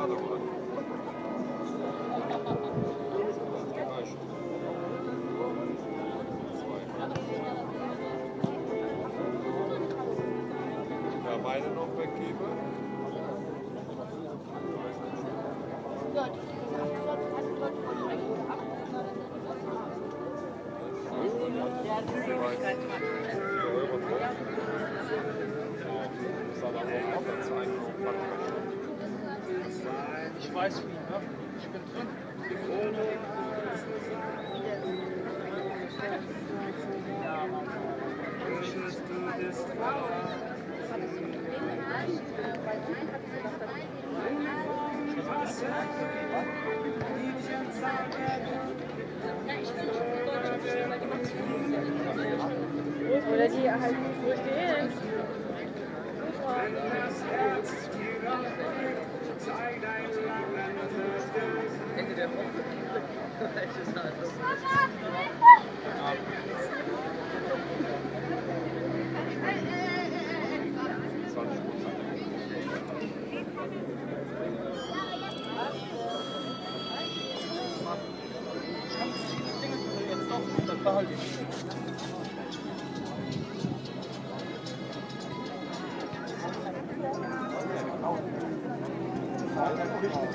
Schade, oder? Ja, beide noch weggeben. Ja, die sind abgeschlossen. Ich weiß wie, ne? Ich bin drin. Oder die halt durchgehen. Ende der Woche. Welches also? Ich kann verschiedene Dinge jetzt doch, das behalte ich.